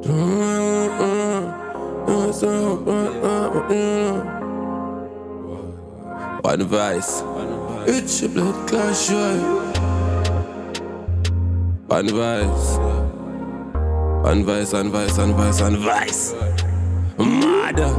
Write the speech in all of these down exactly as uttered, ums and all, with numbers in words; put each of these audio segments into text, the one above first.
One Vice, it's your blood clash, One Vice, One Vice, One Vice, One Vice, One Vice. Mad.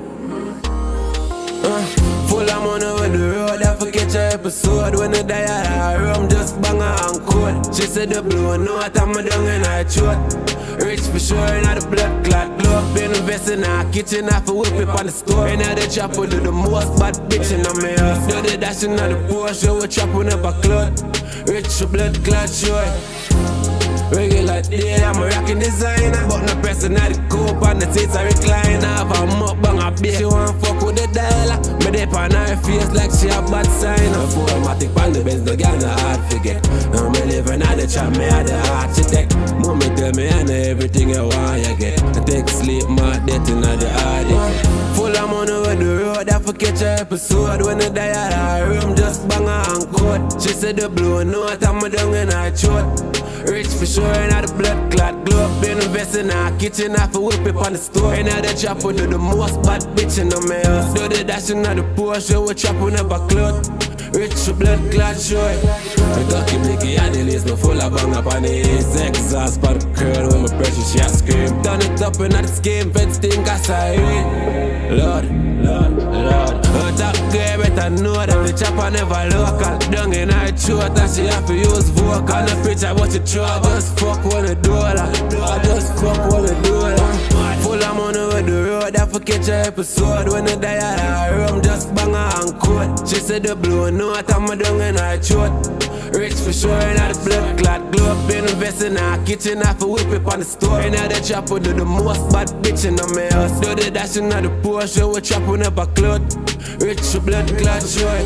Uh, full of money with the road, I forget your episode. When I die at her room, just bang her and code. She said the blue note, I'm down in her throat. Rich for sure, not the blood clot glove. Been investing in her kitchen, I for whip it on the store. And now the chopper do the most bad bitch in my house. Do the dashing of the Porsche, we chopping up a clot. Rich for blood clot sure. Regular day, I'm a rockin' designer. But no pressing at the coupe and the seats are recline. I have a mukbang a bitch. She want fuck with the dialer. Me dip on her face like she a bad sign. A four-matic on the Benz, the girl no hard forget. Now me living at the trap, me at the architect. Mommy tell me I know everything you want you get. I take sleep, my death in the heart. Full of money with the road, I forget your episode. When I die at her room, just bang her and code. She said the blue note, I'm down in her throat. Rich for sure, and the blood clot glow up. Been investing in our kitchen, I for whip it on the store. And now the chopper do the most bad bitch in my house. Do the dashing of the Porsche, we chopping up a cloth. Rich for blood clot sure. The cocky blicky and the lace, no full of bang up on the ace. Exhaust for the curl, when my pressure she a scream. Turn it up and the scheme, fence stink as I read. Lord, Lord, Lord. Her top girl better know that the chopper never local. Down in her throat and she have to use vocal. On the picture what you throw, I just fuck when the dollar. I just fuck when the dollar. Full of money with the road, I forget your episode. When I die at her room, just bang her and code. She said the blue note, I'm down in her throat. Rich for sure, and the blood clot glow up. Been investing in her kitchen, I for whip it on the store. And now the chopper do the most bad bitch in my house. Do the dashing of the Porsche, we chopping up a cloth. Rich for blood clot sure.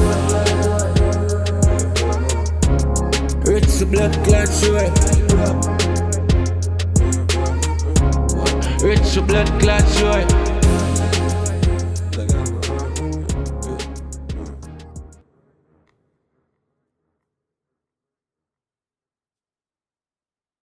Rich for blood clot sure. Rich for blood clot sure.